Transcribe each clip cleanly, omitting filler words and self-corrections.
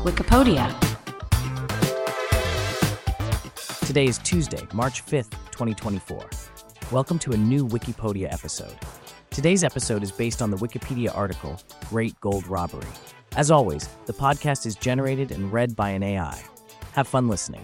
Wikipedia. Today is Tuesday, March 5th, 2024. Welcome to a new Wikipedia episode. Today's episode is based on the Wikipedia article, Great Gold Robbery. As always, the podcast is generated and read by an AI. Have fun listening.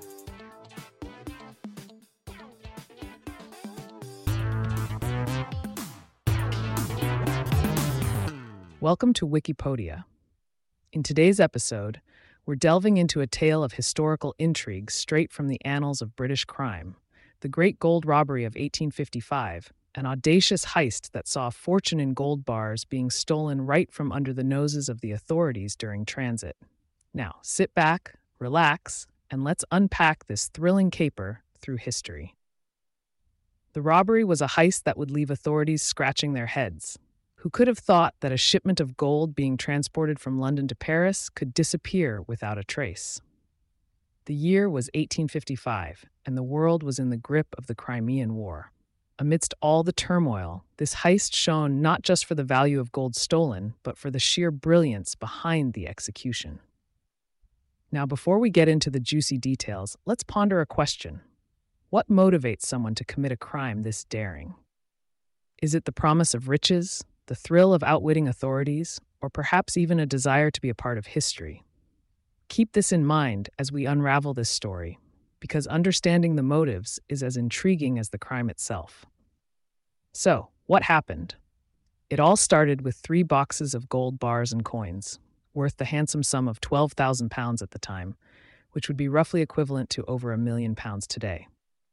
Welcome to Wikipedia. In today's episode, we're delving into a tale of historical intrigue straight from the annals of British crime, the Great Gold Robbery of 1855, an audacious heist that saw a fortune in gold bars being stolen right from under the noses of the authorities during transit. Now, sit back, relax, and let's unpack this thrilling caper through history. The robbery was a heist that would leave authorities scratching their heads. Who could have thought that a shipment of gold being transported from London to Paris could disappear without a trace? The year was 1855, and the world was in the grip of the Crimean War. Amidst all the turmoil, this heist shone not just for the value of gold stolen, but for the sheer brilliance behind the execution. Now, before we get into the juicy details, let's ponder a question. What motivates someone to commit a crime this daring? Is it the promise of riches, the thrill of outwitting authorities, or perhaps even a desire to be a part of history? Keep this in mind as we unravel this story, because understanding the motives is as intriguing as the crime itself. So, what happened? It all started with 3 boxes of gold bars and coins, worth the handsome sum of £12,000 at the time, which would be roughly equivalent to over £1 million today.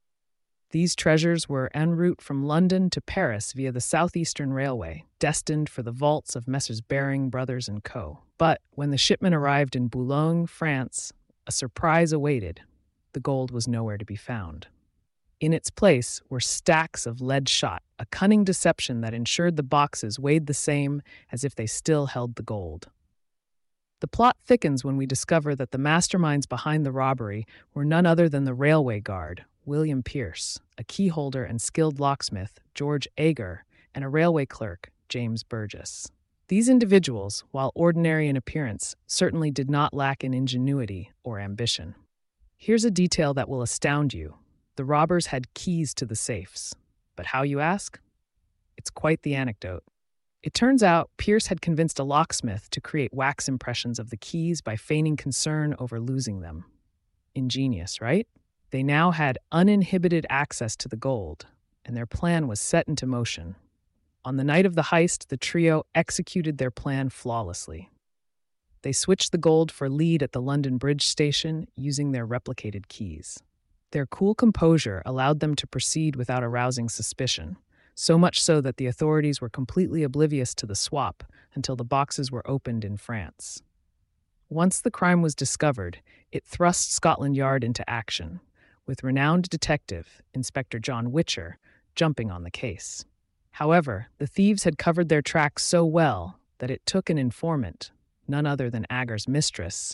These treasures were en route from London to Paris via the Southeastern Railway, destined for the vaults of Messrs. Baring Brothers & Co. But when the shipment arrived in Boulogne, France, a surprise awaited. The gold was nowhere to be found. In its place were stacks of lead shot, a cunning deception that ensured the boxes weighed the same as if they still held the gold. The plot thickens when we discover that the masterminds behind the robbery were none other than the railway guard, William Pierce, a keyholder and skilled locksmith, George Agar, and a railway clerk, James Burgess. These individuals, while ordinary in appearance, certainly did not lack in ingenuity or ambition. Here's a detail that will astound you. The robbers had keys to the safes. But how, you ask? It's quite the anecdote. It turns out Pierce had convinced a locksmith to create wax impressions of the keys by feigning concern over losing them. Ingenious, right? They now had uninhibited access to the gold, and their plan was set into motion. On the night of the heist, the trio executed their plan flawlessly. They switched the gold for lead at the London Bridge station using their replicated keys. Their cool composure allowed them to proceed without arousing suspicion, so much so that the authorities were completely oblivious to the swap until the boxes were opened in France. Once the crime was discovered, it thrust Scotland Yard into action, with renowned detective, Inspector John Witcher, jumping on the case. However, the thieves had covered their tracks so well that it took an informant, none other than Agar's mistress,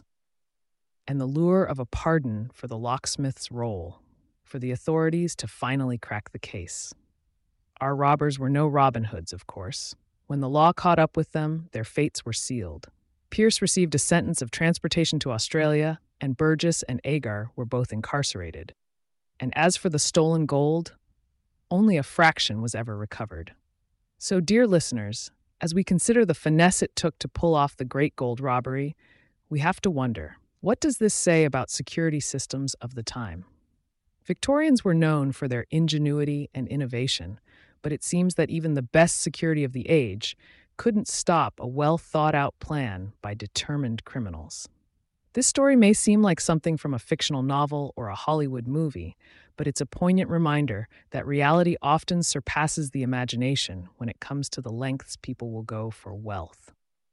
and the lure of a pardon for the locksmith's role, for the authorities to finally crack the case. Our robbers were no Robin Hoods, of course. When the law caught up with them, their fates were sealed. Pierce received a sentence of transportation to Australia, and Burgess and Agar were both incarcerated. And as for the stolen gold, only a fraction was ever recovered. So, dear listeners, as we consider the finesse it took to pull off the Great Gold Robbery, we have to wonder, what does this say about security systems of the time? Victorians were known for their ingenuity and innovation, but it seems that even the best security of the age couldn't stop a well-thought-out plan by determined criminals. This story may seem like something from a fictional novel or a Hollywood movie, but it's a poignant reminder that reality often surpasses the imagination when it comes to the lengths people will go for wealth.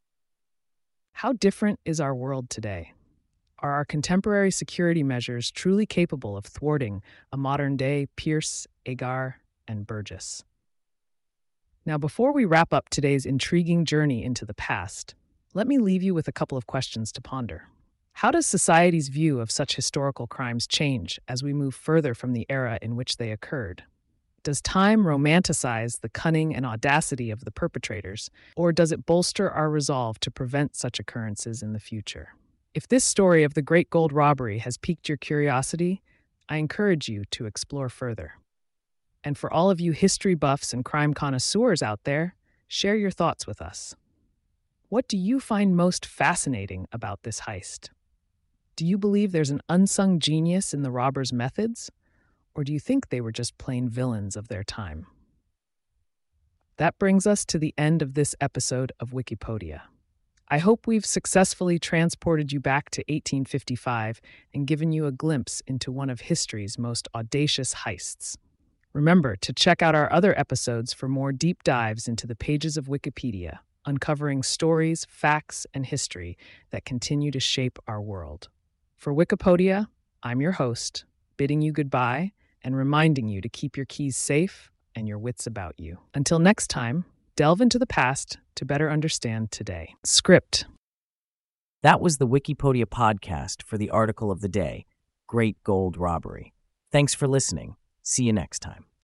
How different is our world today? Are our contemporary security measures truly capable of thwarting a modern-day Pierce, Agar, and Burgess? Now, before we wrap up today's intriguing journey into the past, let me leave you with a couple of questions to ponder. How does society's view of such historical crimes change as we move further from the era in which they occurred? Does time romanticize the cunning and audacity of the perpetrators, or does it bolster our resolve to prevent such occurrences in the future? If this story of the Great Gold Robbery has piqued your curiosity, I encourage you to explore further. And for all of you history buffs and crime connoisseurs out there, share your thoughts with us. What do you find most fascinating about this heist? Do you believe there's an unsung genius in the robbers' methods? Or do you think they were just plain villains of their time? That brings us to the end of this episode of Wikipedia. I hope we've successfully transported you back to 1855 and given you a glimpse into one of history's most audacious heists. Remember to check out our other episodes for more deep dives into the pages of Wikipedia, uncovering stories, facts, and history that continue to shape our world. For Wikipedia, I'm your host, bidding you goodbye and reminding you to keep your keys safe and your wits about you. Until next time, delve into the past to better understand today. Script. That was the Wikipedia podcast for the article of the day, Great Gold Robbery. Thanks for listening. See you next time.